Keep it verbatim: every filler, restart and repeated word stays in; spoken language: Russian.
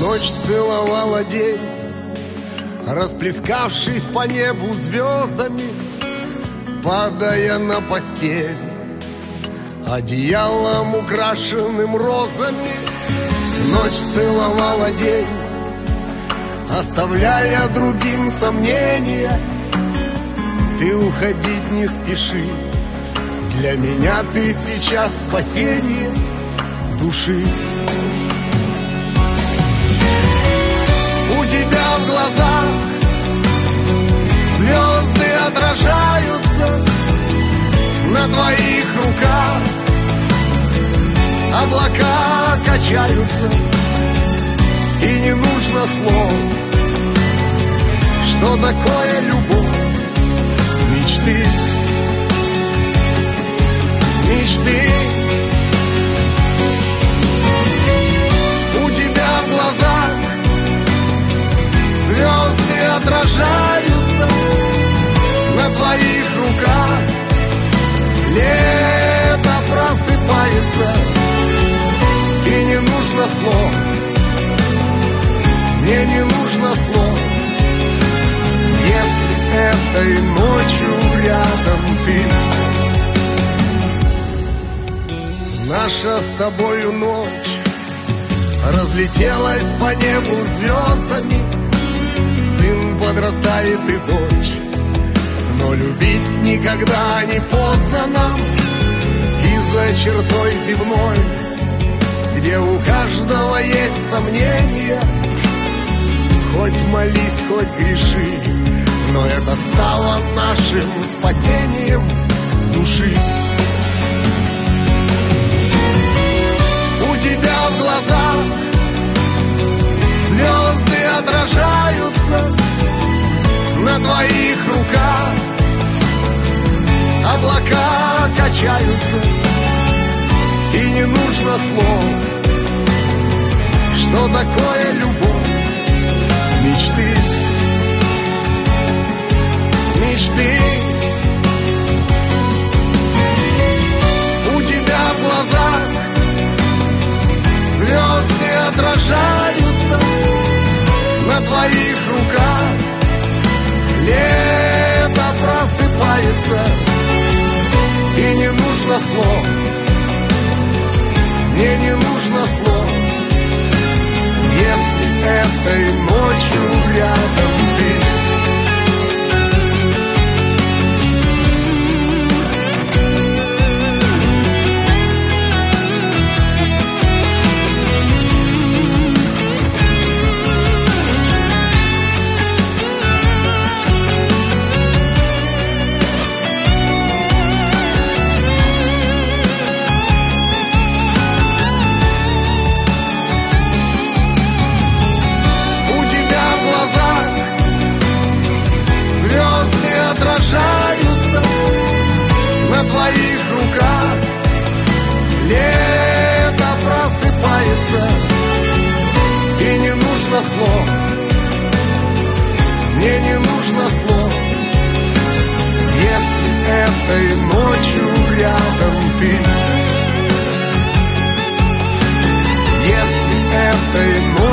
Ночь целовала день, расплескавшись по небу звездами, падая на постель одеялом, украшенным розами. Ночь целовала день, оставляя другим сомнения. Ты уходить не спеши, для меня ты сейчас спасение души. У тебя в глазах звезды отражаются, на твоих руках облака качаются. И не нужно слов, что такое любовь. Мечты, мечты. У тебя в глазах звезды отражаются, на твоих руках лето просыпается. И не нужно слов, мне не нужно слов, если этой ночью рядом ты. Наша с тобою ночь разлетелась по небу звездами. Сын подрастает и дочь, но любить никогда не поздно нам. И за чертой земной, где у каждого есть сомнения, хоть молись, хоть греши, но это стало нашим спасением души. У тебя в глазах звезды отражаются, на твоих руках облака качаются. И не нужно слов, что такое любовь. Мечты, мечты. У тебя в глазах звезды отражаются, на твоих руках лето просыпается. И не нужно слов, мне не нужно слов, если этой ночью рядом ты. Отражаются, на твоих руках лето просыпается. И не нужно слов, мне не нужно слов, если этой ночью рядом ты. Если этой ночью